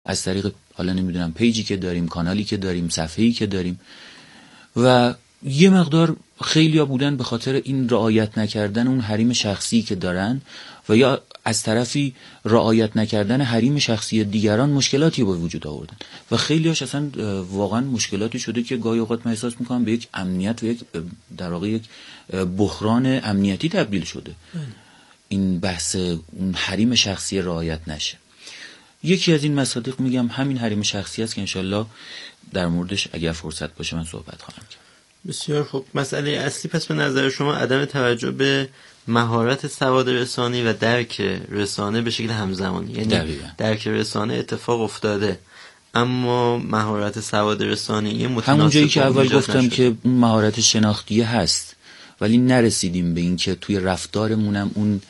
از طریق حالا نمیدونم پیجی که داریم، کانالی که داریم، صفحه‌ای که داریم. و یه مقدار خیلیا بودن به خاطر این رعایت نکردن اون حریم شخصی که دارن و یا از طرفی رعایت نکردن حریم شخصی دیگران مشکلاتی به وجود آوردن و خیلیاش اصلا واقعا مشکلاتی شده که گاهی اوقات من احساس میکنم به یک امنیت و یک در واقع یک بحران امنیتی تبدیل شده. این بحث اون حریم شخصی رعایت نشه. یکی از این مصادیق میگم همین حریم شخصی است که انشالله در موردش اگر فرصت باشه من صحبت خواهم کرد. بسیار خوب. مسئله اصلی پس به نظر شما عدم توجه به مهارت سواد رسانی و درک رسانه به شکل همزمانی، یعنی درک رسانه اتفاق افتاده اما مهارت سواد رسانی متناسب. همون جایی که اول گفتم که اون مهارت شناختیه هست ولی نرسیدیم به این که توی رفتارمونم اون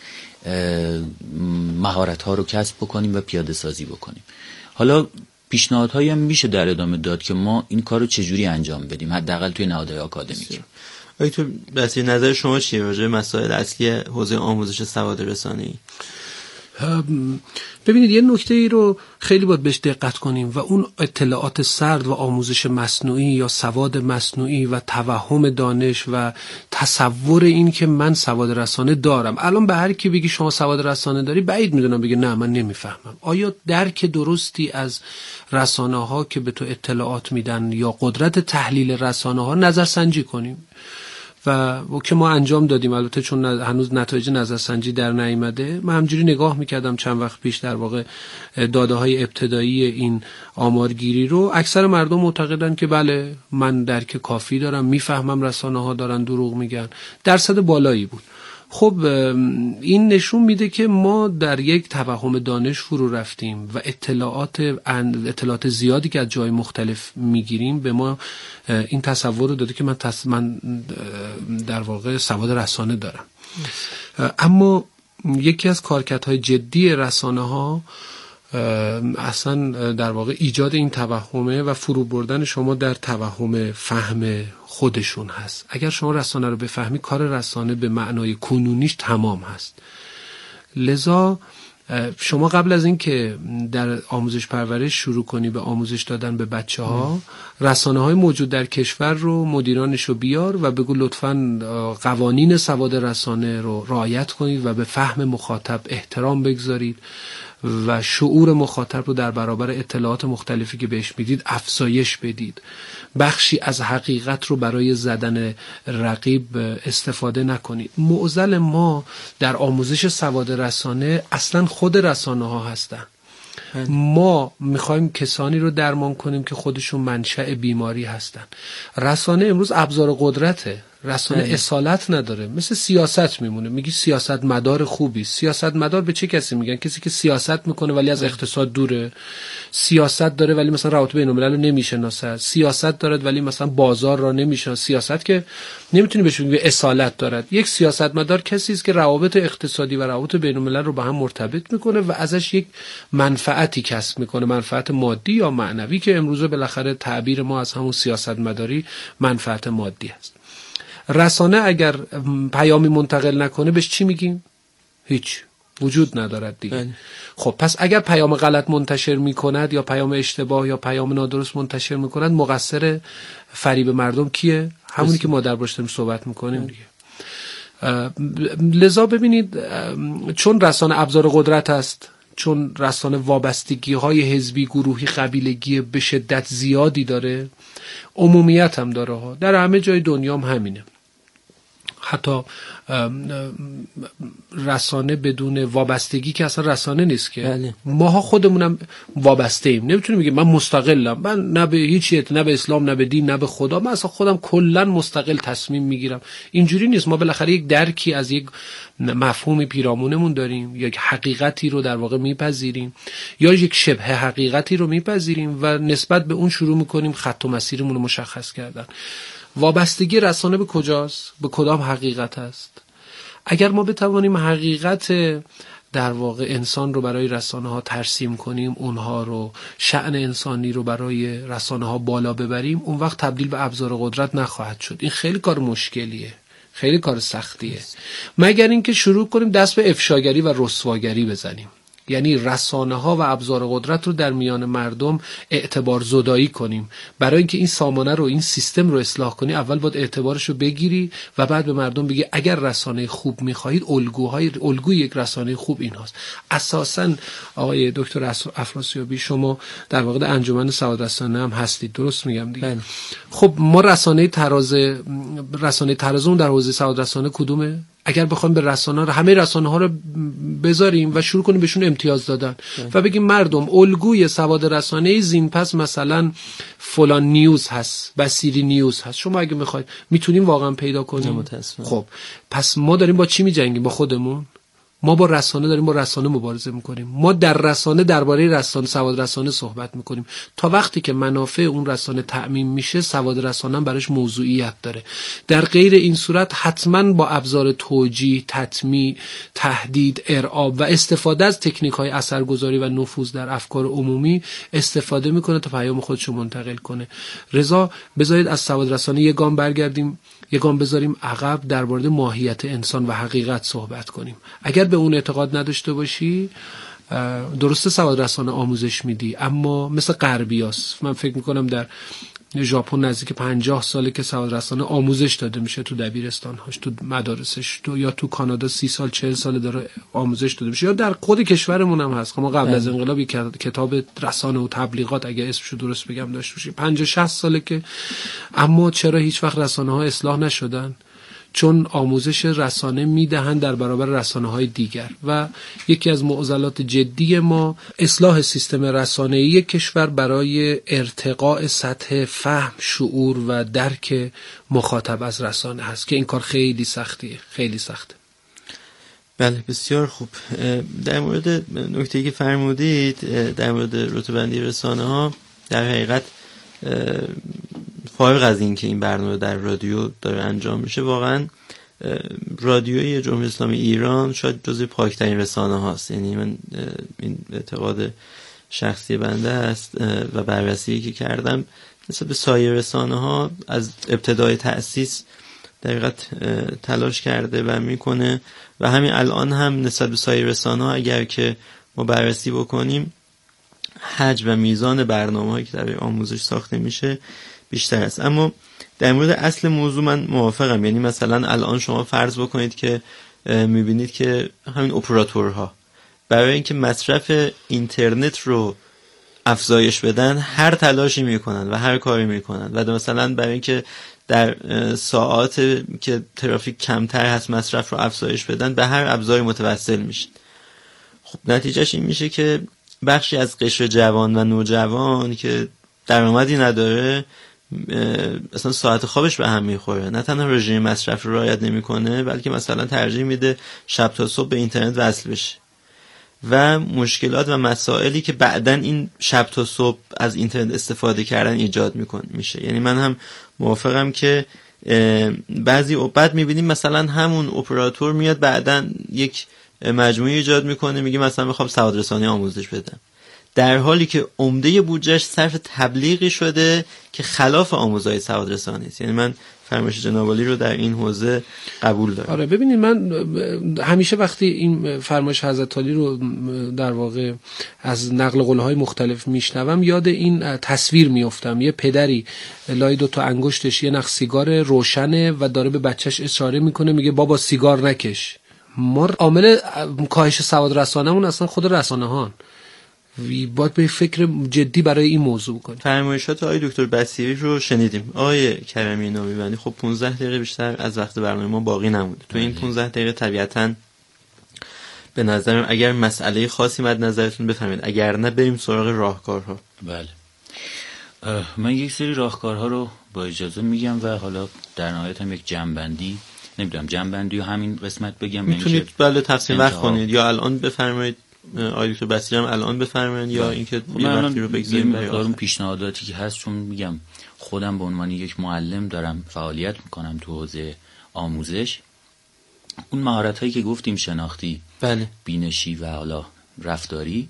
مهارت ها رو کسب بکنیم و پیاده سازی بکنیم. حالا پیشنهادهایی هم میشه در ادامه داد که ما این کار رو چجوری انجام بدیم، حداقل توی نهادهای آکادمیک. تو بسیار نظر شما چیه راجع به مسائل اصلی حوزه آموزش سواد رسانی؟ ببینید یه نکته ای رو خیلی باید بهش دقت کنیم و اون اطلاعات سرد و آموزش مصنوعی یا سواد مصنوعی و توهم دانش و تصور این که من سواد رسانه دارم. الان به هر کی بگی شما سواد رسانه داری بعید میدونم بگه نه من نمیفهمم. آیا درک درستی از رسانه ها که به تو اطلاعات میدن یا قدرت تحلیل رسانه ها نظرسنجی کنیم و که ما انجام دادیم. البته چون هنوز نتایج نظرسنجی در نیامده، من همجوری نگاه میکردم چند وقت پیش در واقع داده های ابتدایی این آمارگیری رو. اکثر مردم معتقدن که بله من درک کافی دارم، میفهمم رسانه ها دارن دروغ میگن. درصد بالایی بود. خب این نشون میده که ما در یک توهم دانش فرو رفتیم و اطلاعات زیادی که از جای مختلف میگیریم به ما این تصور رو داده که من در واقع سواد رسانه دارم. اما یکی از کارکردهای جدی رسانه ها اصلا در واقع ایجاد این توهمه و فرو بردن شما در توهم فهم خودشون هست. اگر شما رسانه رو بفهمی کار رسانه به معنای کنونیش تمام هست. لذا شما قبل از این که در آموزش پرورش شروع کنی به آموزش دادن به بچه ها، رسانه های موجود در کشور رو مدیرانش رو بیار و بگو لطفاً قوانین سواد رسانه رو رعایت کنید و به فهم مخاطب احترام بگذارید و شعور مخاطب رو در برابر اطلاعات مختلفی که بهش میدید افزایش بدید. بخشی از حقیقت رو برای زدن رقیب استفاده نکنید. معضل ما در آموزش سواد رسانه اصلا خود رسانه ها هستن. ما میخوایم کسانی رو درمان کنیم که خودشون منشأ بیماری هستن. رسانه امروز ابزار قدرته. رسانه اصالت نداره. مثل سیاست میمونه. میگی سیاست مدار خوبی. سیاست مدار به چه کسی میگن؟ کسی که سیاست میکنه ولی از اقتصاد دوره. سیاست داره ولی مثلا روابط بین الملل رو نمیشناسه. سیاست دارد ولی مثلا بازار را نمیشناسه. سیاست که نمیتونی بهش بگی اصالت دارد. یک سیاست مدار کسی است که روابط اقتصادی و روابط بین الملل رو با هم مرتبط میکنه و ازش یک منفعتی کسب میکنه، منفعت مادی یا معنوی که امروزه بالاخره تعبیر ما از همون سیاست مداری منفعت مادی است. رسانه اگر پیامی منتقل نکنه بهش چی میگیم؟ هیچ، وجود ندارد دیگه. خب پس اگر پیام غلط منتشر میکند یا پیام اشتباه یا پیام نادرست منتشر میکند، مقصر فریب مردم کیه؟ همونی که ما در باشتیم صحبت میکنیم دیگه. لذا ببینید چون رسانه ابزار قدرت است، چون رسانه وابستگی های حزبی، گروهی، قبیلگی به شدت زیادی داره، عمومیت هم داره ها، در همه جای دنیا هم همینه. حتی رسانه بدون وابستگی که اصلا رسانه نیست که. بله. ماها خودمونم وابسته ایم. نمیتونیم بگیم من مستقلم، من نه به هیچ، نه به اسلام، نه به دین، نه به خدا، من اصلا خودم کلا مستقل تصمیم میگیرم. اینجوری نیست. ما بالاخره یک درکی از یک مفهومی پیرامونمون داریم، یک حقیقتی رو در واقع میپذیریم یا یک شبه حقیقتی رو میپذیریم و نسبت به اون شروع میکنیم خط و مسیرمون رو مشخص کردن. وابستگی رسانه به کجاست؟ به کدام حقیقت است؟ اگر ما بتوانیم حقیقت در واقع انسان رو برای رسانه ها ترسیم کنیم، اونها رو، شأن انسانی رو برای رسانه ها بالا ببریم، اون وقت تبدیل به ابزار قدرت نخواهد شد. این خیلی کار مشکلیه، خیلی کار سختیه، مگر اینکه شروع کنیم دست به افشاگری و رسواگری بزنیم. یعنی رسانه ها و ابزار قدرت رو در میان مردم اعتبار زدایی کنیم. برای اینکه این سامانه رو، این سیستم رو اصلاح کنی، اول باید اعتبارش رو بگیری و بعد به مردم بگی اگر رسانه خوب میخواهید الگوی یک رسانه خوب این هاست. اساساً آقای دکتر افراسیابی شما در واقع انجمن سواد رسانه هم هستید، درست میگم دیگه؟ خب ما رسانه ترازمون در حوزه سواد رسانه کدومه؟ اگر بخوایم به همه رسانه ها رو بذاریم و شروع کنیم بهشون امتیاز دادن و بگیم مردم الگوی سواد رسانه زین پس مثلا فلان نیوز هست، بصیری نیوز هست، شما اگه میخواید میتونیم واقعا پیدا کنیم. خب پس ما داریم با چی میجنگیم؟ با خودمون. ما با رسانه داریم با رسانه مبارزه میکنیم. ما در رسانه درباره رسانه، سواد رسانه صحبت میکنیم. تا وقتی که منافع اون رسانه تأمین میشه، سواد رسانه هم براش موضوعیت داره. در غیر این صورت حتما با ابزار توجیه، تطمیع، تهدید، ارعاب و استفاده از تکنیک‌های اثرگذاری و نفوذ در افکار عمومی استفاده میکنه تا پیام خودش رو منتقل کنه. رضا بذارید از سواد رسانه یک گام برگردیم، یک گام بذاریم عقب، در مورد ماهیت انسان و حقیقت صحبت کنیم. اگر به اون اعتقاد نداشته باشی، درسته سواد رسانه آموزش میدی، اما مثل غربیاست. من فکر میکنم در ژاپن نزدیک 50 ساله که سواد رسانه آموزش داده میشه تو دبیرستان‌هاش، تو مدارسش، یا تو کانادا 30 سال 40 سال داره آموزش داده میشه، یا در خود کشورمون هم هست. ما قبل از انقلاب کتاب رسانه و تبلیغات، اگه اسمشو درست بگم، داشت میشه 50 60 ساله که. اما چرا هیچ وقت رسانه‌ها اصلاح نشدن؟ چون آموزش رسانه میدهن در برابر رسانه‌های دیگر. و یکی از معضلات جدی ما اصلاح سیستم رسانه‌ای کشور برای ارتقاء سطح فهم، شعور و درک مخاطب از رسانه هست که این کار خیلی سختیه، خیلی سخته. بله، بسیار خوب. در مورد نکته‌ای که فرمودید در مورد رتبه‌بندی رسانه‌ها، در حقیقت فارغ از این که این برنامه در رادیو داره انجام میشه، واقعا رادیوی جمهوری اسلامی ایران شاید جزو پاکترین رسانه هاست. یعنی من این اعتقاد شخصی بنده است و بررسی که کردم نسبت به سایر رسانه ها از ابتدای تأسیس در حقیقت تلاش کرده و میکنه و همین الان هم نسبت به سایر رسانه ها اگر که ما بررسی بکنیم، حجم و میزان برنامه‌هایی که در آموزش ساخته میشه بیشتر است. اما در مورد اصل موضوع من موافقم. یعنی مثلا الان شما فرض بکنید که میبینید که همین اپراتورها برای اینکه مصرف اینترنت رو افزایش بدن هر تلاشی میکنن و هر کاری میکنن و مثلا برای اینکه در ساعات که ترافیک کمتر هست مصرف رو افزایش بدن به هر ابزاری متوسل میشن. خب نتیجهش این میشه که بخشی از قشر جوان و نوجوان که درآمدی نداره اصلا ساعت خوابش به هم میخوره، نه تنها رژیم مصرف رو رعایت نمیکنه بلکه مثلا ترجیح میده شب تا صبح به اینترنت وصل بشه و مشکلات و مسائلی که بعدن این شب تا صبح از اینترنت استفاده کردن ایجاد میشه. یعنی من هم موافقم که بعضی اوقات میبینیم مثلا همون اپراتور میاد بعدن یک مجموعه ایجاد میکنه، میگه مثلا میخوام سواد رسانی آموزش بدم، در حالی که عمده بودجهش صرف تبلیغی شده که خلاف آموزهای سواد رسانی است. یعنی من فرمایش جناب عالی رو در این حوزه قبول دارم. آره ببینید، من همیشه وقتی این فرمایش حضرت عالی رو در واقع از نقل قول‌های مختلف میشنوم یاد این تصویر میافتم. یه پدری لای دو تا انگشتش یه نخ سیگار روشنه و داره به بچهش اشاره میکنه، میگه بابا سیگار نکش. ما عامل کاهش سواد رسانه‌مون اصلا خود رسانه‌هان. باید به فکر جدی برای این موضوع کنیم. فرمایشات آقای دکتر بصیری رو شنیدیم. آقای کرمی نامیبندی، خب 15 دقیقه بیشتر از وقت برنامه ما باقی نمونده. تو این 15 دقیقه طبیعتاً به نظرم اگر مسئله خاصی مد نظرتون بفرمایید، اگر نه بریم سراغ راهکارها. بله، من یک سری راهکارها رو با اجازه میگم و حالا در نهایت هم یک جمع‌بندی، نمیدونم جمع‌بندی و همین قسمت بگم، میتونید بله تقسیم وقت کنید یا الان بفرمایید آقای دکتر بصیری هم الان بفرمایید یا اینکه یه وقتی رو بگذاریم برای اون پیشنهاداتی که هست. چون میگم خودم به عنوان یک معلم دارم فعالیت میکنم تو حوزه آموزش. اون مهارت‌هایی که گفتیم، شناختی، بله، بینشی و حالا رفتاری،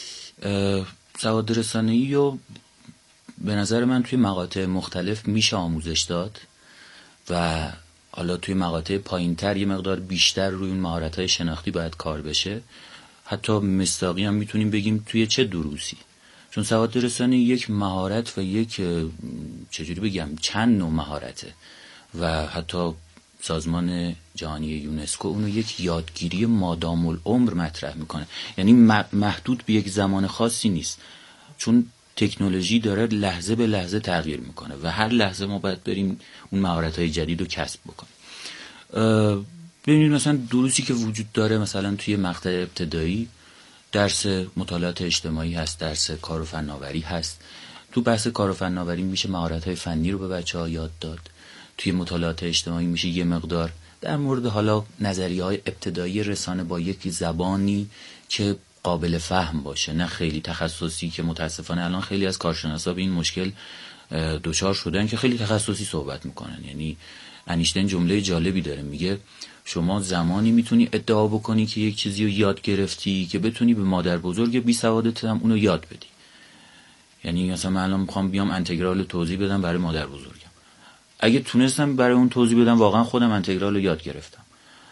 سواد رسانه‌ای و به نظر من توی مقاطع مختلف میشه آموزش داد و حالا توی مقاطع پایین‌تر یه مقدار بیشتر روی اون مهارت‌های شناختی باید کار بشه. حتی مصداقی هم میتونیم بگیم توی چه دروسی. چون سواد رسانی یک مهارت و یک چجوری بگم چند نوع مهارته و حتی سازمان جهانی یونسکو اونو یک یادگیری مادام العمر مطرح میکنه، یعنی محدود به یک زمان خاصی نیست، چون تکنولوژی داره لحظه به لحظه تغییر میکنه و هر لحظه ما باید بریم اون مهارت‌های جدید رو کسب بکنیم. ببینید مثلا دروسی که وجود داره مثلا توی مقطع ابتدایی درس مطالعات اجتماعی هست، درس کار و فناوری هست. تو بحث کار و فناوری میشه مهارت‌های فنی رو به بچه‌ها یاد داد. توی مطالعات اجتماعی میشه یه مقدار در مورد حالا نظریه‌های ابتدایی رسانه با یک زبانی که قابل فهم باشه، نه خیلی تخصصی که متاسفانه الان خیلی از کارشناسا به این مشکل دچار شدن که خیلی تخصصی صحبت میکنن. یعنی انیشتین جمله جالبی داره، میگه شما زمانی میتونی ادعا بکنی که یک چیزی رو یاد گرفتی که بتونی به مادر بزرگ بی سوادت هم اونو یاد بدی. یعنی مثلا من الان میخوام بیام انتگرال توضیح بدم برای مادر بزرگم، اگه تونستم برای اون توضیح بدم واقعا خودم انتگرال رو یاد گرفتم.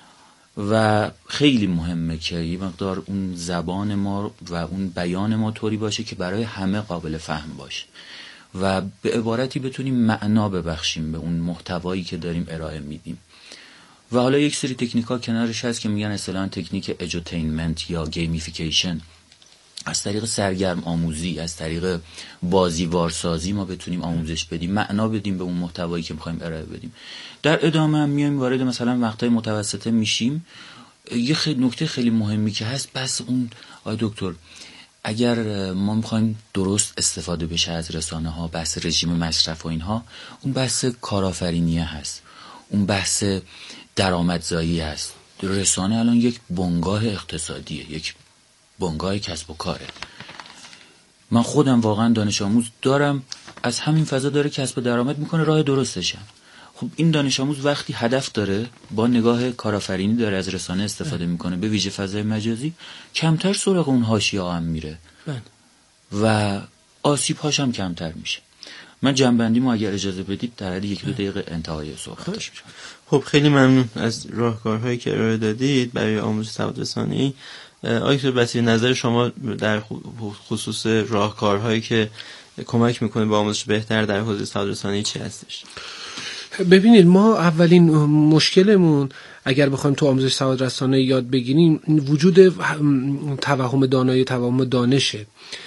و خیلی مهمه که یه مقدار اون زبان ما و اون بیان ما طوری باشه که برای همه قابل فهم باشه و به عبارتی بتونیم معنا ببخشیم به اون محتوایی که داریم ارائه میدیم. و حالا یک سری تکنیک‌ها کنارش هست که میگن اصطلاحاً تکنیک ادوتینمنت یا گیمیفیکیشن. از طریق سرگرم آموزی، از طریق بازیوارسازی ما بتونیم آموزش بدیم، معنا بدیم به اون محتوایی که می‌خوایم ارائه بدیم. در ادامه هم میایم وارد مثلا مقطع متوسطه میشیم. یه نکته خیلی مهمی که هست بس اون دکتر، اگر ما می‌خوایم درست استفاده بشه از رسانه‌ها، بحث رژیم مصرف و اینها، اون بحث کارآفرینی هست، اون بحث درآمدزایی هست. رسانه الان یک بنگاه اقتصادیه، یک بنگاه کسب و کاره. من خودم واقعا دانش آموز دارم، از همین فضا داره کسب و درآمد میکنه، راه درستشم. خب این دانش آموز وقتی هدف داره، با نگاه کارآفرینی داره از رسانه استفاده میکنه، به ویژه فضای مجازی، کمتر سراغ اون حاشیه‌ها هم میره و آسیب هاش هم کمتر میشه. من جنبندیمو اگر اجازه بدید در حد 1-2 دقیقه انتهای صحبت داشتم. خب خیلی ممنون از راهکارهایی که ارائه دادید برای آموزش سواد رسانی. آقای دکتر بصیری، نظر شما در خصوص راهکارهایی که کمک میکنه به آموزش بهتر در حوزه سواد رسانی چی هستش؟ ببینید، ما اولین مشکلمون اگر بخوایم تو آموزش سواد رسانه یاد بگیریم وجود توهم دانایی، توهم دانشه.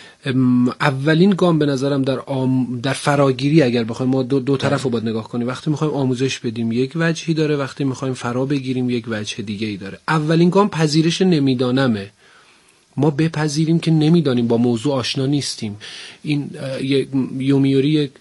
اولین گام به نظرم در فراگیری اگر بخوایم ما دو طرف رو باید نگاه کنیم. وقتی میخوایم آموزش بدیم یک وجهی داره، وقتی میخوایم فرا بگیریم یک وجه دیگه ای داره. اولین گام پذیرش نمیدانمه. ما بپذیریم که نمیدانیم، با موضوع آشنا نیستیم. این یومیوری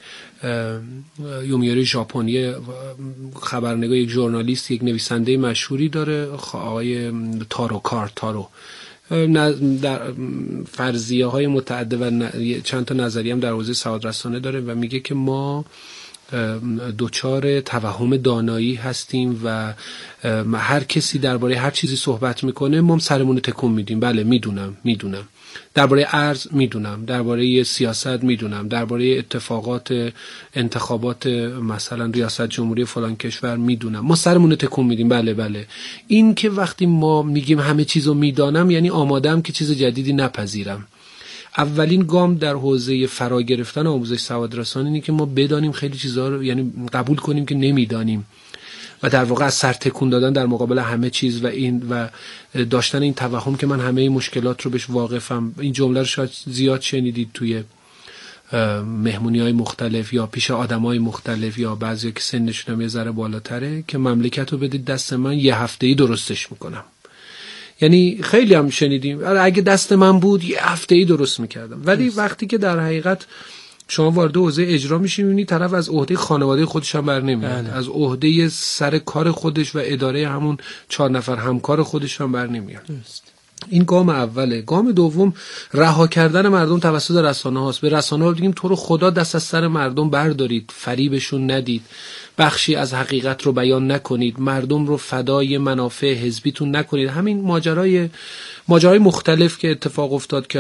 ژاپنی، خبرنگار، یک ژورنالیست، یک نویسنده مشهوری داره، آقای تارو. در فرضیه های متعدد و چند تا نظریه هم در حوزه سواد رسانه داره و میگه که ما دوچار توهم دانایی هستیم و هر کسی درباره هر چیزی صحبت میکنه ما سرمون تکون میدیم. بله میدونم، درباره ارز میدونم، درباره سیاست میدونم، درباره اتفاقات انتخابات مثلا ریاست جمهوری فلان کشور میدونم، ما سرمون تکون میدیم. بله. این که وقتی ما میگیم همه چیزو میدانم یعنی آماده‌ام که چیز جدیدی نپذیرم. اولین گام در حوزه فرا گرفتن آموزش سواد رسانی اینه که ما بدانیم خیلی چیزا رو، یعنی قبول کنیم که نمیدانیم و در واقع از سر تکون دادن در مقابل همه چیز و داشتن این توهم که من همه مشکلات رو بهش واقفم. این جمله رو شاید زیاد شنیدید توی مهمونی‌های مختلف یا پیش آدم‌های مختلف یا بعضیا که سنشون هم یه ذره بالاتره که مملکت رو بدید دست من، یه هفته‌ای درستش میکنم. یعنی خیلی هم شنیدیم اگه دست من بود یه هفته‌ای درست میکردم. ولی وقتی که در حقیقت شما وارد حوزه اجرا میشین میبینید طرف از عهده خانواده خودش هم بر نمیاد، از عهده سر کار خودش و اداره همون 4 نفر همکار خودش هم بر نمیاد. این گام اوله. گام دوم رها کردن مردم توسط رسانه هاست. به رسانه ها بگیم تو رو خدا دست از سر مردم بردارید، فریبشون ندید، بخشی از حقیقت رو بیان نکنید، مردم رو فدای منافع حزبیتون نکنید. همین ماجرای مختلف که اتفاق افتاد که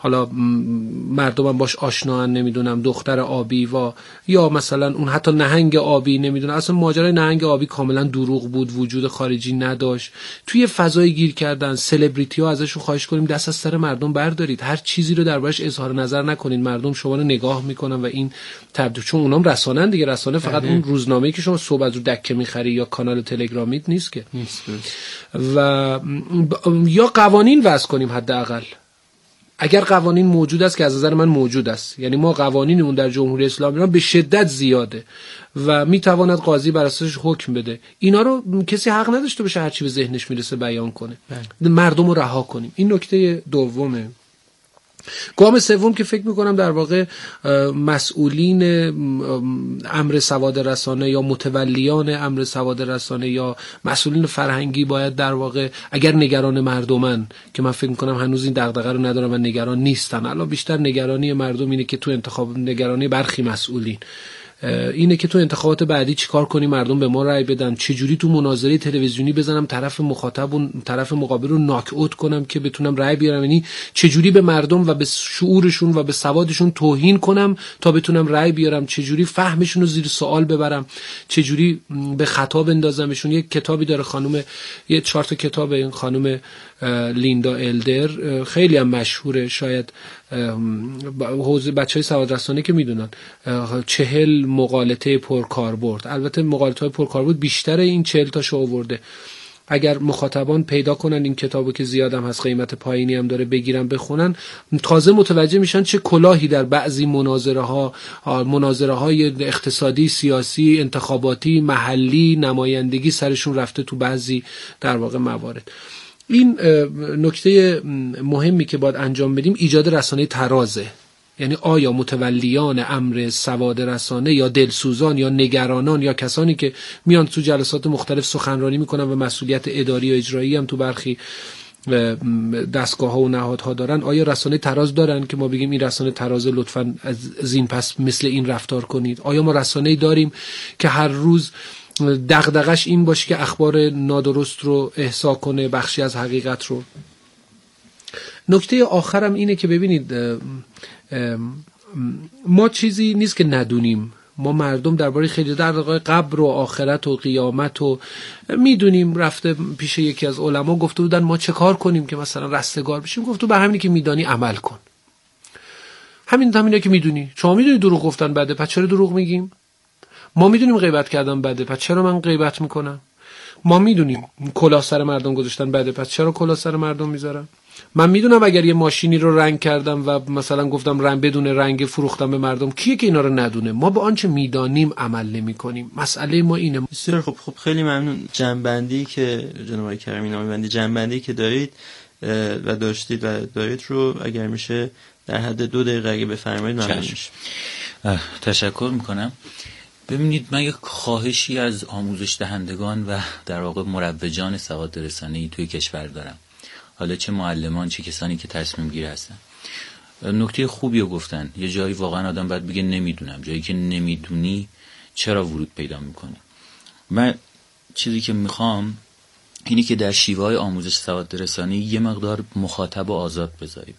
حالا مردمم باش آشنان، نمیدونم دختر آبی یا مثلا اون حتی نهنگ آبی، نمیدونم اصلا ماجرای نهنگ آبی کاملا دروغ بود، وجود خارجی نداشت. توی فضای گیر کردن سلبریتی ها ازشون خواهش کنیم دست از سر مردم بردارید، هر چیزی رو دربارش اظهار نظر نکنید، مردم شما رو نگاه میکنن و این تبدیل، چون اونام رسانن دیگه، رسانه فقط اون روزنامه‌ای که شما صبح از رو دکه میخری یا کانال تلگرامیت نیست که و یا قوانین وضع کنیم حداقل. اگر قوانین موجود است که از نظر من موجود است، یعنی ما قوانینمون در جمهوری اسلامی ایران به شدت زیاده و میتواند قاضی بر اساسش حکم بده، اینا رو کسی حق نداشته باشه هر چی به ذهنش میرسه بیان کنه. مردم رو رها کنیم. این نکته دومه. گام سوم که فکر میکنم در واقع مسئولین امر سواد رسانه یا متولیان امر سواد رسانه یا مسئولین فرهنگی باید در واقع اگر نگران مردمن، که من فکر میکنم هنوز این دغدغه رو ندارن و نگران نیستن، الان بیشتر نگرانی مردم اینه که تو انتخاب، نگرانی برخی مسئولین اینه که تو انتخابات بعدی چیکار کنیم مردم به ما رأی بدن، چجوری تو مناظره تلویزیونی بزنم طرف مخاطب و طرف مقابل رو ناک اوت کنم که بتونم رأی بیارم، یعنی چجوری به مردم و به شعورشون و به سوادشون توهین کنم تا بتونم رأی بیارم، چجوری فهمشون رو زیر سوال ببرم، چجوری به خطا بندازمشون. یک کتابی داره خانم، یه 4 تا کتاب این خانم لیندا الدر خیلی هم مشهوره، شاید حوزه بچهای سواد رسانه که میدونن، 40 مقالطه پرکاربرد. البته مقالطه‌های پرکاربرد بیشتر این 40 تاشو آورده. اگر مخاطبان پیدا کنن این کتابو که زیادم هست، قیمت پایینی هم داره، بگیرن بخونن، تازه متوجه میشن چه کلاهی در بعضی مناظره های اقتصادی، سیاسی، انتخاباتی، محلی، نمایندگی سرشون رفته تو بعضی در واقع موارد. این نکته مهمی که باید انجام بدیم ایجاد رسانه ترازه. یعنی آیا متولیان امر سواد رسانه یا دلسوزان یا نگرانان یا کسانی که میان تو جلسات مختلف سخنرانی میکنن و مسئولیت اداری و اجرایی هم تو برخی دستگاه ها و نهادها دارن، آیا رسانه تراز دارن که ما بگیم این رسانه تراز لطفاً از این پس مثل این رفتار کنید؟ آیا ما رسانه‌ای داریم که هر روز دغدغش این باشه که اخبار نادرست رو احصا کنه، بخشی از حقیقت رو؟ نکته آخرم اینه که ببینید ما چیزی نیست که ندونیم، ما مردم درباره خیلی در واقع قبر و آخرت و قیامت و میدونیم. رفته پیش یکی از علما گفته بودن ما چه کار کنیم که مثلا رستگار بشیم، گفت تو به همینی که میدانی عمل کن. همینه که میدونی. شما میدونی دروغ گفتن بده، پس چرا دروغ میگیم؟ ما میدونیم غیبت کردن بده، پس چرا من غیبت میکنم؟ ما میدونیم کلاه سر مردم گذاشتن بده، پس چرا کلاه سر مردم میذارم؟ من میدونم اگر یه ماشینی رو رنگ کردم و مثلا گفتم رنگ بدون رنگ فروختم به مردم، کیه که اینا رو ندونه؟ ما به آنچه میدانیم عمل نمیکنیم. مسئله ما اینه. بسیار خب خیلی ممنون. جنبندی که جناب آقای کریمی نامی‌بندی، جنبندی که دارید و داشتید و دارید رو اگر میشه در حد 2 دقیقه اگه بفرمایید ممنون میشم. تشکر میکنم. ببینید من یک خواهشی از آموزش دهندگان و در واقع مروجان سواد رسانه‌ای توی کشور دارم، حالا چه معلمان چه کسانی که تصمیم گیر هستن. نکته خوبی رو گفتن. یه جایی واقعا آدم باید بگه نمیدونم. جایی که نمیدونی چرا ورود پیدا میکنی؟ من چیزی که میخوام اینی که در شیوه‌های آموزش سواد رسانه‌ای یه مقدار مخاطب و آزاد بذاریم.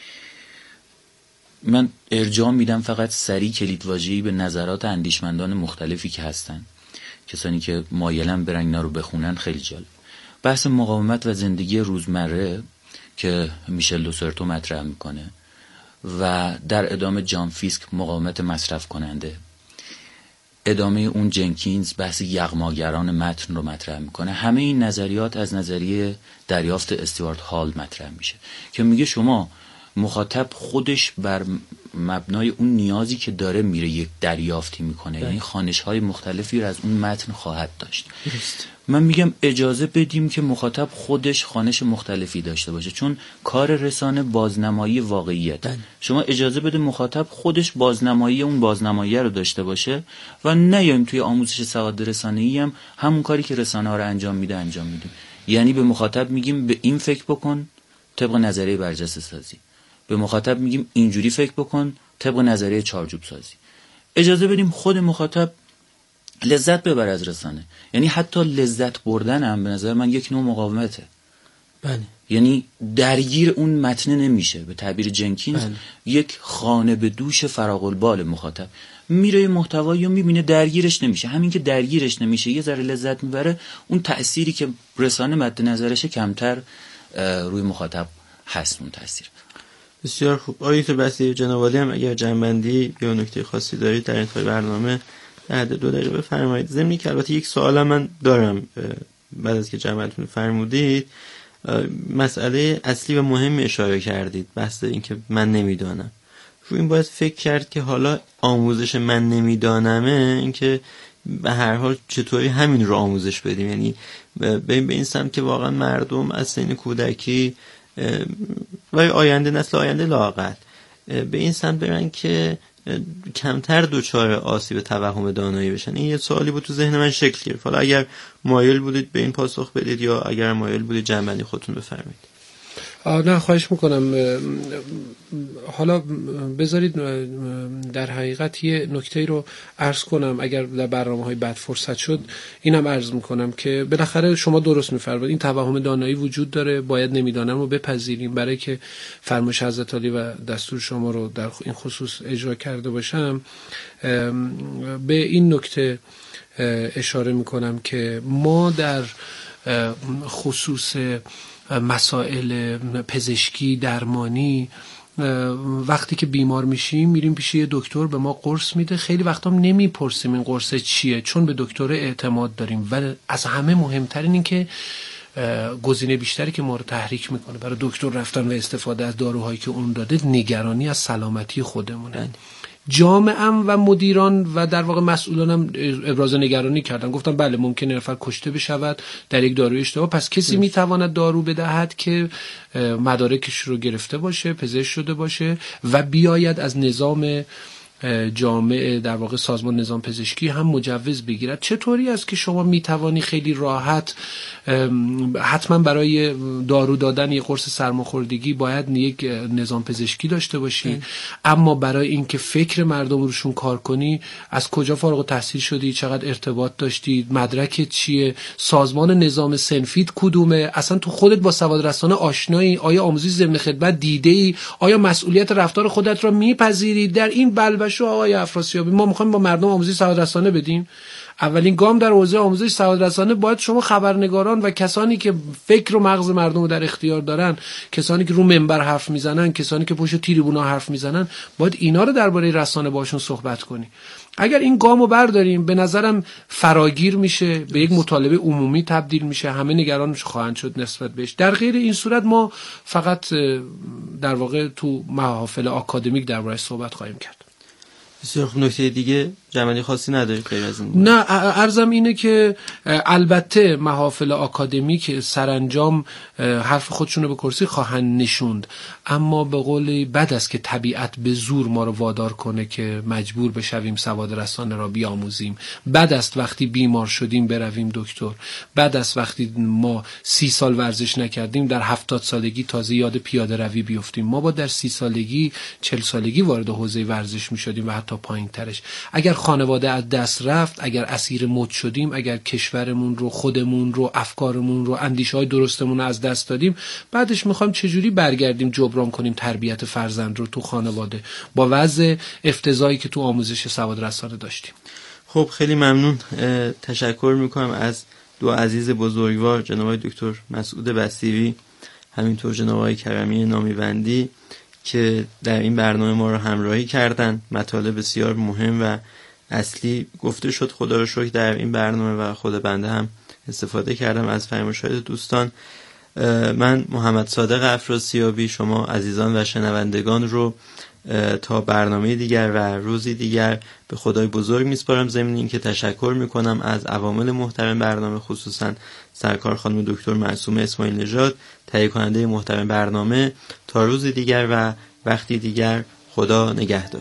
من ارجاع میدم فقط سریع کلیدواژه‌ای به نظرات اندیشمندان مختلفی که هستن، کسانی که مایلن برن اینا رو بخونن. خیلی جالب. بحث مقاومت و زندگی روزمره که میشل دوسرتو مطرح میکنه و در ادامه جان فیسک مقاومت مصرف کننده، ادامه اون جنکینز بحث یغماگران متن رو مطرح میکنه. همه این نظریات از نظریه دریافت استیوارت هال مطرح میشه که میگه شما مخاطب خودش بر مبنای اون نیازی که داره میره یک دریافتی میکنه، یعنی خوانش‌های مختلفی رو از اون متن خواهد داشت. من میگم اجازه بدیم که مخاطب خودش خوانش مختلفی داشته باشه، چون کار رسانه بازنمایی واقعیت. شما اجازه بده مخاطب خودش بازنمایی اون بازنمایی رو داشته باشه و نیایم توی آموزش سواد رسانه‌ای هم همون کاری که رسانه ها رو انجام میدیم. یعنی به مخاطب میگیم به این فکر بکن طبق نظریه برجسته سازی، به مخاطب میگیم اینجوری فکر بکن طبق نظریه چارچوب سازی. اجازه بدیم خود مخاطب لذت ببره از رسانه. یعنی حتی لذت بردن هم به نظر من یک نوع مقاومته. بله. یعنی درگیر اون متن نمیشه. به تعبیر جنکینز یک خانه به دوش فراغ البال مخاطب میره محتوایی رو میبینه، درگیرش نمیشه. همین که درگیرش نمیشه یه ذره لذت میبره، اون تأثیری که رسانه مد نظرشه کمتر روی مخاطب هست اون تأثیر. بسیار خوب. آقای دکتر بصیری جناب عالی هم اگر جنبندی یا نکته خاصی دارید در انتهای برنامه در حد 2 دقیقه بفرمایید. ضمن که البته یک سوال من دارم بعد از که جنبندتون فرمودید، مسئله اصلی و مهم اشاره کردید، بحث این که من نمیدانم. رو این باید فکر کرد که حالا آموزش من نمیدانمه این که به هر حال چطوری همین رو آموزش بدیم، یعنی به این سمت که واقعا مردم از سن کودکی و نسل آینده لااقل به این سمت برن که کمتر دچار آسیب توهم دانایی بشن. این یه سوالی بود تو ذهن من شکل گرفت. حالا اگر مایل بودید به این پاسخ بدید یا اگر مایل بودید جنبندی خودتون بفرمایید. نه خواهش میکنم. حالا بذارید در حقیقت یه نکته رو عرض کنم، اگر در برنامه‌های بعد فرصت شد اینم عرض میکنم که بالاخره شما درست میفرمایید، این توهم دانایی وجود داره، باید نمیدانم رو بپذیریم. برای که فرمایش حضرت عالی و دستور شما رو در این خصوص اجرا کرده باشم، به این نکته اشاره میکنم که ما در خصوص مسائل پزشکی درمانی وقتی که بیمار میشیم میریم پیش یه دکتر، به ما قرص میده، خیلی وقتا هم نمیپرسیم این قرص چیه چون به دکتر اعتماد داریم. ولی از همه مهمتر این که گزینه بیشتری که ما رو تحریک میکنه برای دکتر رفتن و استفاده از داروهایی که اون داده، نگرانی از سلامتی خودمونه. جامعه‌ام و مدیران و در واقع مسئولانم ابراز نگرانی کردن، گفتم بله ممکنه نفر کشته بشود در یک داروی اشتباه، پس کسی میتواند دارو بدهد که مدارکش رو گرفته باشه، پزشک شده باشه و بیاید از نظام جامعه در واقع سازمان نظام پزشکی هم مجوز بگیرد. چطوری است که شما میتوانی خیلی راحت حتما برای دارو دادن یک قرص سرماخوردگی باید یک نظام پزشکی داشته باشی، اما برای اینکه فکر مردم روشون کار کنی از کجا فارغ التحصیل شدی، چقدر ارتباط داشتی، مدرکت چیه، سازمان نظام صنفیت کدومه، اصلا تو خودت با سواد رسانه آشنایی، آیا آموزش ضمن خدمت دیده‌ای، آیا مسئولیت رفتار خودت را میپذیری؟ در این بلبشو آقای افراسیابی ما میخوایم با مردم آموزش سواد رسانه بدیم. اولین گام در حوزه آموزش سواد رسانه باید شما خبرنگاران و کسانی که فکر و مغز مردم رو در اختیار دارن، کسانی که رو منبر حرف میزنن، کسانی که پشت تریبونا حرف میزنن، باید اینا رو درباره رسانه باشون صحبت کنی. اگر این گامو برداریم به نظرم فراگیر میشه، به یک مطالبه عمومی تبدیل میشه، همه نگرانش خواهند شد نسبت بهش. در غیر این صورت ما فقط در واقع تو محافل آکادمیک درباره‌اش صحبت خواهیم کرد. بسیار خوب. نکته دیگه جمعی خاصی نداری غیر از این؟ نه، عرضم اینه که البته محافل آکادمیک سرانجام حرف خودشون رو به کرسی خواهند نشوند، اما به قول بد است که طبیعت به زور ما رو وادار کنه که مجبور بشویم سواد رسانه را بیاموزیم. بد است وقتی بیمار شدیم برویم دکتر، بد است وقتی ما 30 سال ورزش نکردیم در 70 سالگی تازه یاد پیاده روی بیفتیم. ما با در 30 سالگی 40 سالگی وارد حوزه ورزش میشدیم و حتی پایین ترش. اگر خانواده از دست رفت، اگر اسیر مد شدیم، اگر کشورمون رو، خودمون رو، افکارمون رو، اندیشه‌های درستمون رو از دست دادیم، بعدش میخوایم چجوری برگردیم جبران کنیم تربیت فرزند رو تو خانواده با وضع افتضاحی که تو آموزش سواد رسانه داشتیم. خب خیلی ممنون. تشکر میکنم از دو عزیز بزرگوار، جناب دکتر مسعود بصیری، همینطور جناب کرمی نامیوندی که در این برنامه ما رو همراهی کردن. مطالب بسیار مهم و اصلی گفته شد، خدا رو شکر در این برنامه و خود بنده هم استفاده کردم از فرمایشات دوستان. من محمد صادق افراسیابی شما عزیزان و شنوندگان رو تا برنامه دیگر و روزی دیگر به خدای بزرگ میسپارم. ضمن این که تشکر میکنم از عوامل محترم برنامه، خصوصا سرکار خانم دکتر معصومه اسماعیل نژاد، تهیه کننده محترم برنامه. تا روز دیگر و وقتی دیگر، خدا نگهدار.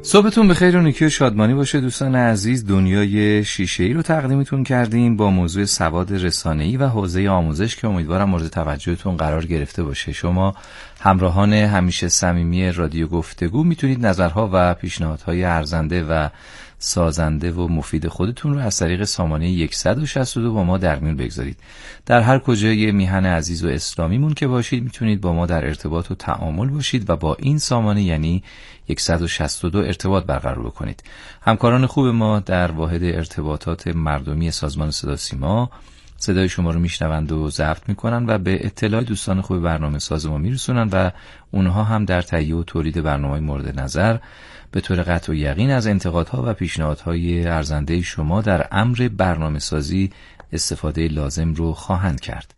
صبحتون بخیر و نیکی و شادمانی باشه دوستان عزیز. دنیای شیشه‌ای رو تقدیمتون کردیم با موضوع سواد رسانه‌ای و حوزه آموزش که امیدوارم مورد توجهتون قرار گرفته باشه. شما همراهان همیشه صمیمی رادیو گفتگو میتونید نظرها و پیشنهادهای ارزنده و سازنده و مفید خودتون رو از طریق سامانه 162 با ما در میون بگذارید. در هر کجای میهن عزیز و اسلامیمون که باشید میتونید با ما در ارتباط و تعامل باشید و با این سامانه یعنی 162 ارتباط برقرار بکنید. همکاران خوب ما در واحد ارتباطات مردمی سازمان صدا سیما صدای شما رو میشنوند و ضبط میکنن و به اطلاع دوستان خوب برنامه ساز ما میرسونن و اونها هم در تهیه و تولید برنامه‌های مورد نظر به طور قطع و یقین از انتقادها و پیشنهادهای ارزنده شما در امر برنامه سازی استفاده لازم رو خواهند کرد.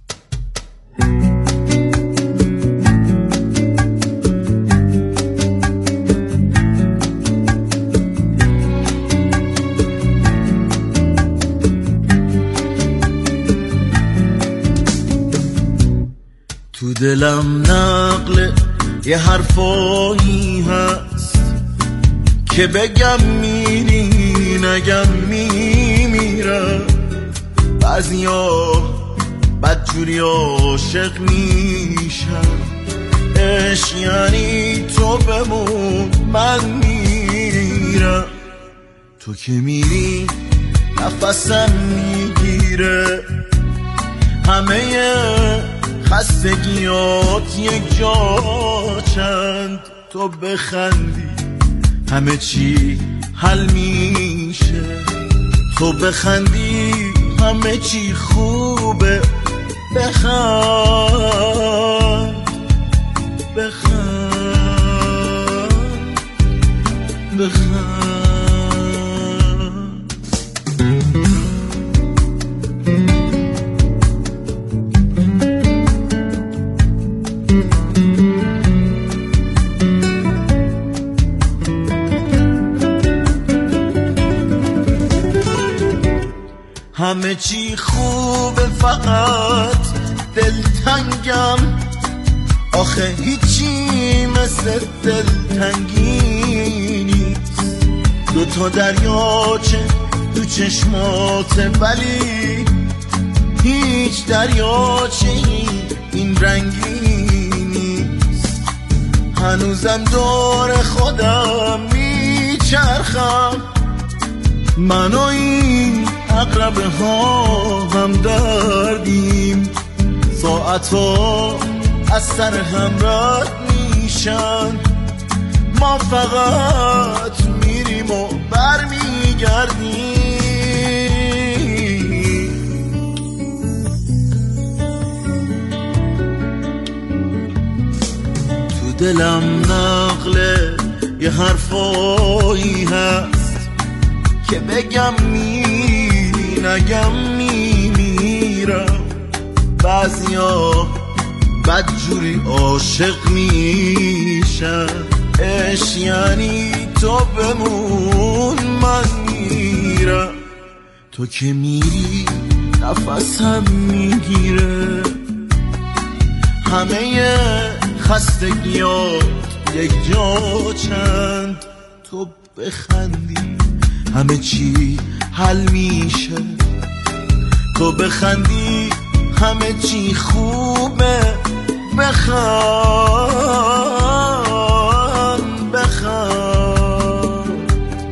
تو دلم نقل یه حرفایی هست که بگم میری نگم میمیرم. بعضیا بدجوری عاشق میشم، عشق یعنی تو بمون من میرم. تو که میری نفسم میگیره، همه خستگیات یک جا چند. تو بخندی همه چی حل میشه، تو بخندی همه چی خوبه. بخند بخند بخند. همه چی خوبه فقط دلتنگم، آخه هیچی مثل دلتنگی نیست. دوتا دریاچه تو چشماته ولی هیچ دریاچه این رنگی نیست. هنوزم دور خودم میچرخم، من و این عقربه ها هم دردیم. ساعتها از سر هم رد میشن، ما فقط میریم و برمیگردیم. تو دلم نقل یه حرفایی هست که بگم میری نگم میمیرم. بعضیا بدجوری عاشق میشن، عشق یعنی تو بمون من میرم. تو که میری نفسم میگیره، همه خستگیات یک جا چند. تو بخندی همه چی حل میشه، تو بخندی همه چی خوبه. بخند بخند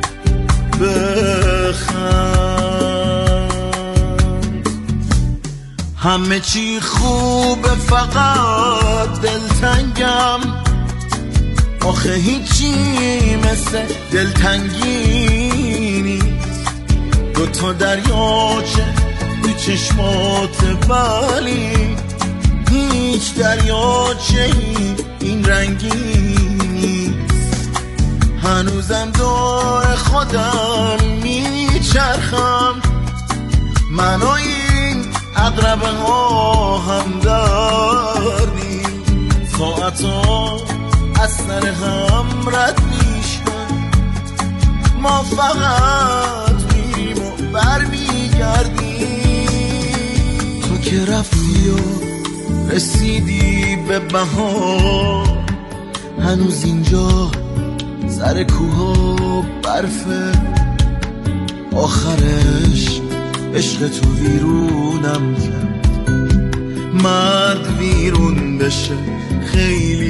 بخند. همه چی خوبه فقط دلتنگم، آخه هیچی مثل دلتنگی نیست. دوتا دریاچه تو چشمات ولی هیچ دریاچه این رنگی نیست. هنوزم دور خودم میچرخم، من و این عقربه ها هم داریم. ساعتا از سر هم رد میشن، ما فقط میریم و برمیگردیم. تو که رفتی و رسیدی به بهار، هنوز اینجا سر کوه و برفه، آخرش عشق تو ویرونم کرد. مرد ویرون بشه خیلی